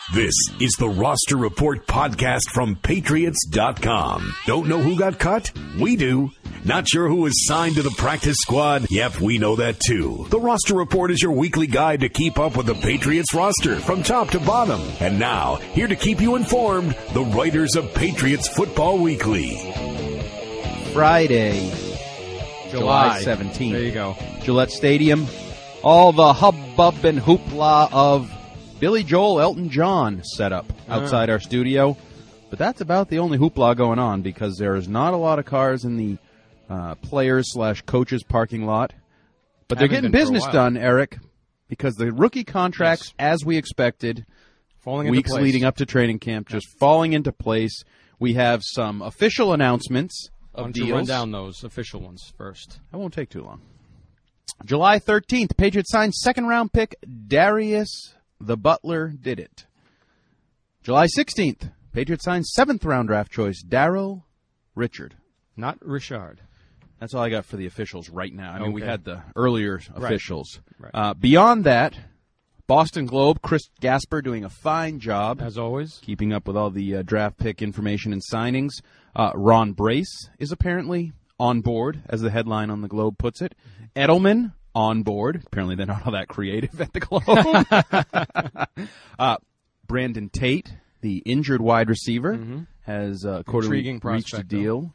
This is the Roster Report podcast from Patriots.com. Don't know who got cut? We do. Not sure who is signed to the practice squad? Yep, we know that too. The Roster Report is your weekly guide to keep up with the Patriots roster from top to bottom. And now, here to keep you informed, the writers of Patriots Football Weekly. Friday, July 17th. There you go. Gillette Stadium. All the hubbub and hoopla of Billy Joel, Elton John set up outside our studio. But that's about the only hoopla going on because there is not a lot of cars in the players/coaches parking lot. But they're getting business done, Eric, because the rookie contracts, as we expected, falling into weeks place. leading up to training camp, just falling into place. We have some official announcements of deals. Run down those official ones first. That won't take too long. July 13th, Patriots signed second-round pick Darius the Butler did it. July 16th, Patriots signed seventh-round draft choice Darrell Richard. Not Richard. That's all I got for the officials right now. I mean, we Okay. had the earlier officials. Right. Beyond that, Boston Globe, Chris Gasper doing a fine job. As always. Keeping up with all the draft pick information and signings. Ron Brace is apparently on board, as the headline on the Globe puts it. Edelman on board. Apparently they're not all that creative at the Globe. Brandon Tate, the injured wide receiver, has quarterly reached a deal.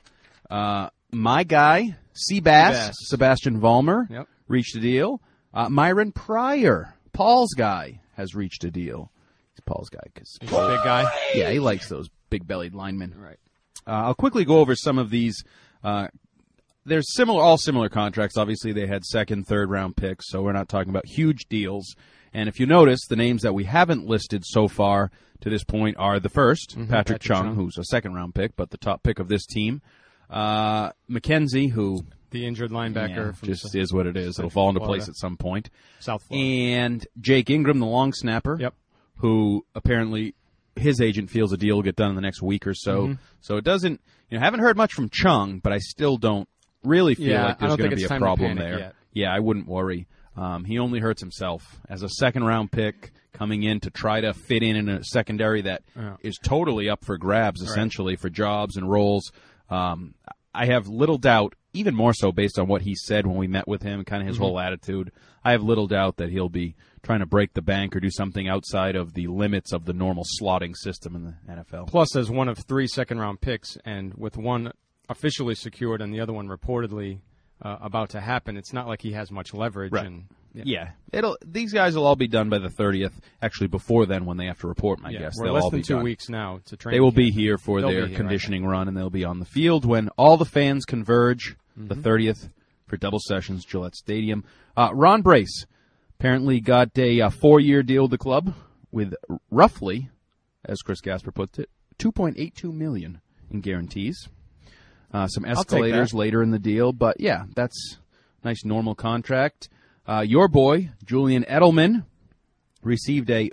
My guy, Sebastian Vollmer, reached a deal. Myron Pryor, Paul's guy, has reached a deal. He's Paul's guy because he's a big guy. Yeah, he likes those big-bellied linemen. Right. I'll quickly go over some of these. There's all similar contracts. Obviously, they had second, third-round picks, so we're not talking about huge deals. And if you notice, the names that we haven't listed so far to this point are the first, Patrick Chung, who's a second-round pick, but the top pick of this team. McKenzie, who... The injured linebacker. From just is what it is. It'll fall into place at some point. South Florida. And Jake Ingram, the long snapper, who apparently his agent feels a deal will get done in the next week or so. So it doesn't... haven't heard much from Chung, but I still don't really feel like there's going to be a problem there. Yeah, I wouldn't worry. He only hurts himself as a second-round pick coming in to try to fit in a secondary that is totally up for grabs, essentially, for jobs and roles. I have little doubt, even more so based on what he said when we met with him, kind of his whole attitude, I have little doubt that he'll be trying to break the bank or do something outside of the limits of the normal slotting system in the NFL. Plus, as one of 3 second-round picks, and with one officially secured and the other one reportedly about to happen, it's not like he has much leverage. Right. And, these guys will all be done by the 30th. Actually, before then, when they have to report, my guess. We're they'll less all than be 2 done. weeks now to train. They will be here for their conditioning run, and they'll be on the field when all the fans converge the 30th for double sessions, Gillette Stadium. Ron Brace apparently got a 4-year deal with the club with roughly, as Chris Gasper puts it, $2.82 million in guarantees. Some escalators later in the deal, but that's a nice normal contract. Your boy, Julian Edelman, received a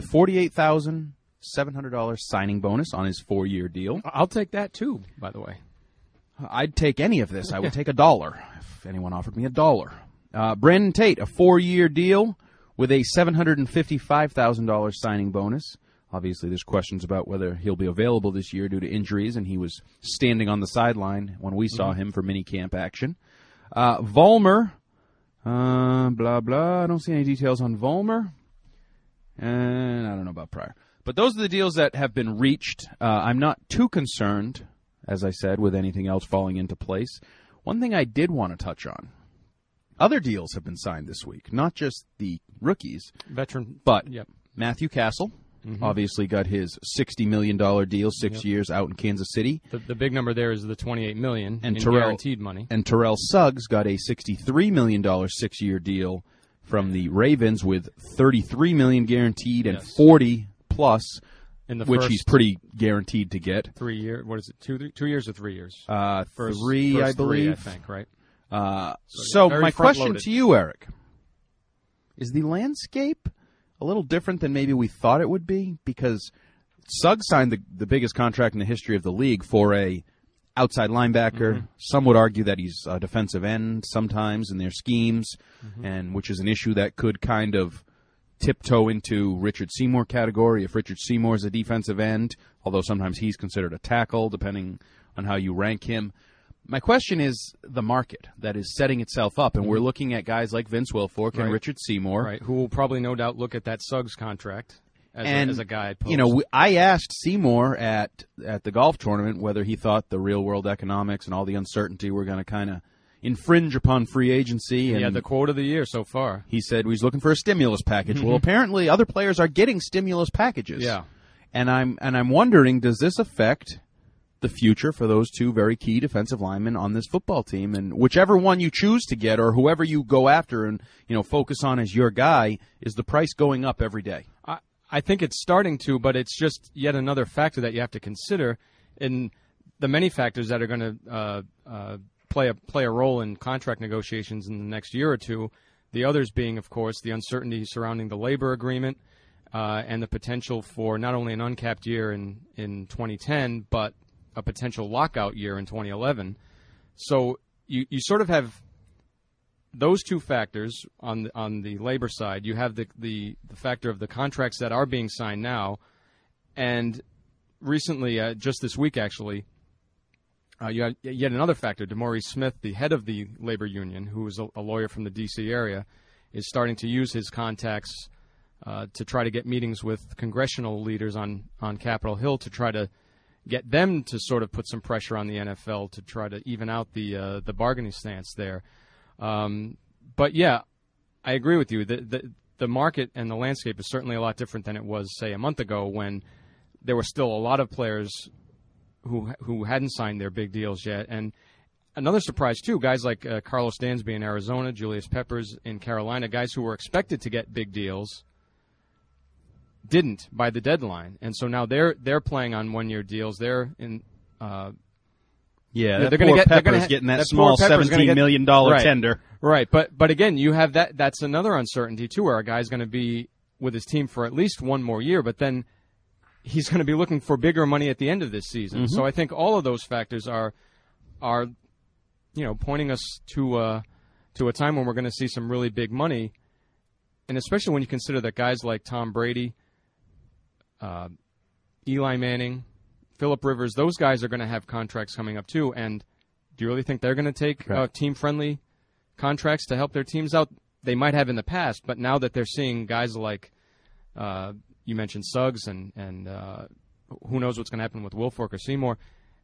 $48,700 signing bonus on his 4-year deal. I'll take that, too, by the way. I'd take any of this. I would take $1 if anyone offered me $1. Brandon Tate, a 4-year deal with a $755,000 signing bonus. Obviously, there's questions about whether he'll be available this year due to injuries, and he was standing on the sideline when we saw him for minicamp action. Vollmer, blah, blah. I don't see any details on Vollmer. And I don't know about Pryor. But those are the deals that have been reached. I'm not too concerned, as I said, with anything else falling into place. One thing I did want to touch on. Other deals have been signed this week, not just the rookies. Veteran. But Matthew Castle. Obviously got his $60 million deal, 6 years out in Kansas City. The big number there is the $28 million in guaranteed money. And Terrell Suggs got a $63 million 6-year deal from the Ravens with $33 million guaranteed and $40 plus, which he's pretty guaranteed to get. 3 years. What is it? 2 years or 3 years? Three, I believe. 3, I think, right? So my question to you, Eric, is the landscape a little different than maybe we thought it would be? Because Suggs signed the biggest contract in the history of the league for a outside linebacker. Some would argue that he's a defensive end sometimes in their schemes, and which is an issue that could kind of tiptoe into Richard Seymour category if Richard Seymour is a defensive end, although sometimes he's considered a tackle, depending on how you rank him. My question is the market that is setting itself up, and we're looking at guys like Vince Wilfork and Richard Seymour. Right, who will probably no doubt look at that Suggs contract as a guide post. You know, I asked Seymour at the golf tournament whether he thought the real-world economics and all the uncertainty were going to kind of infringe upon free agency. And yeah, the quote of the year so far. He said he's looking for a stimulus package. Well, apparently other players are getting stimulus packages. Yeah. And I'm wondering, does this affect the future for those two very key defensive linemen on this football team? And whichever one you choose to get or whoever you go after and, focus on as your guy, is the price going up every day? I think it's starting to, but it's just yet another factor that you have to consider in the many factors that are going to play a role in contract negotiations in the next year or two. The others being, of course, the uncertainty surrounding the labor agreement and the potential for not only an uncapped year in 2010, but a potential lockout year in 2011. So you sort of have those two factors on the labor side. You have the factor of the contracts that are being signed now, and recently, just this week actually, you have yet another factor. DeMaurice Smith, the head of the labor union, who is a lawyer from the D.C. area, is starting to use his contacts to try to get meetings with congressional leaders on Capitol Hill to try to get them to sort of put some pressure on the NFL to try to even out the bargaining stance there. But yeah, I agree with you. The market and the landscape is certainly a lot different than it was, say, a month ago, when there were still a lot of players who hadn't signed their big deals yet. And another surprise, too, guys like Carlos Dansby in Arizona, Julius Peppers in Carolina, guys who were expected to get big deals didn't by the deadline. And so now they're playing on one-year deals. They're in they're going to get Peppers getting that small $17 million tender. Right, but again, you have that's another uncertainty, too, where a guy's going to be with his team for at least one more year, but then he's going to be looking for bigger money at the end of this season. So I think all of those factors are pointing us to a time when we're going to see some really big money, and especially when you consider that guys like Tom Brady, Eli Manning, Phillip Rivers, those guys are going to have contracts coming up too. And do you really think they're going to take team-friendly contracts to help their teams out? They might have in the past, but now that they're seeing guys like you mentioned Suggs and who knows what's going to happen with Wilfork or Seymour,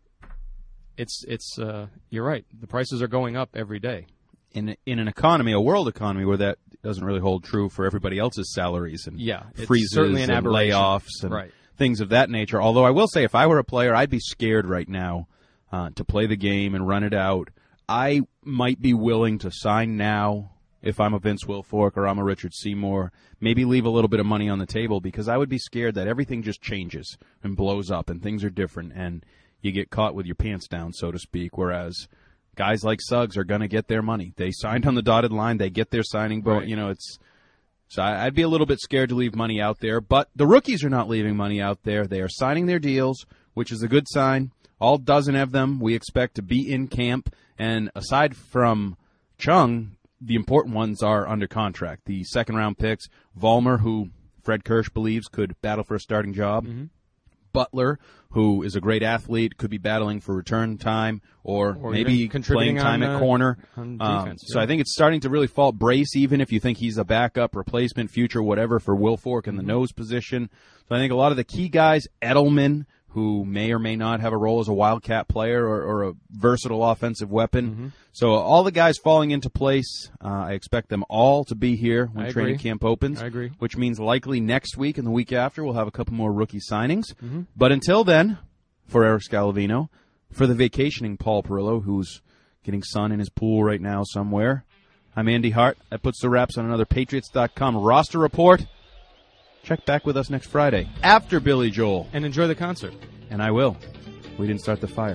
it's you're right. The prices are going up every day. In an economy, a world economy, where that doesn't really hold true for everybody else's salaries and freezes certainly an and layoffs and things of that nature. Although I will say, if I were a player, I'd be scared right now to play the game and run it out. I might be willing to sign now if I'm a Vince Wilfork or I'm a Richard Seymour, maybe leave a little bit of money on the table, because I would be scared that everything just changes and blows up and things are different and you get caught with your pants down, so to speak, whereas guys like Suggs are going to get their money. They signed on the dotted line. They get their signing bonus. So I'd be a little bit scared to leave money out there. But the rookies are not leaving money out there. They are signing their deals, which is a good sign. All dozen of them we expect to be in camp. And aside from Chung, the important ones are under contract. The second-round picks, Vollmer, who Fred Kirsch believes could battle for a starting job. Butler, who is a great athlete, could be battling for return time or maybe playing time at corner. On defense, So I think it's starting to really fall. Brace, even if you think he's a backup, replacement, future, whatever, for Wilfork in the nose position. So I think a lot of the key guys, Edelman, who may or may not have a role as a wildcat player or a versatile offensive weapon. So all the guys falling into place, I expect them all to be here when training camp opens. I agree. Which means likely next week and the week after we'll have a couple more rookie signings. But until then, for Eric Scalavino, for the vacationing Paul Perillo, who's getting sun in his pool right now somewhere, I'm Andy Hart. That puts the wraps on another Patriots.com roster report. Check back with us next Friday after Billy Joel. And enjoy the concert. And I will. We didn't start the fire.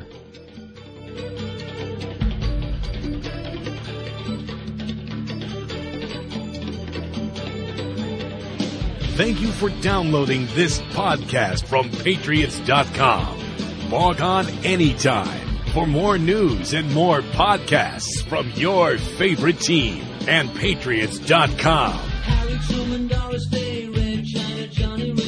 Thank you for downloading this podcast from Patriots.com. Log on anytime for more news and more podcasts from your favorite team and Patriots.com. Harry Truman, Doris Day, Red China, Johnny Ray.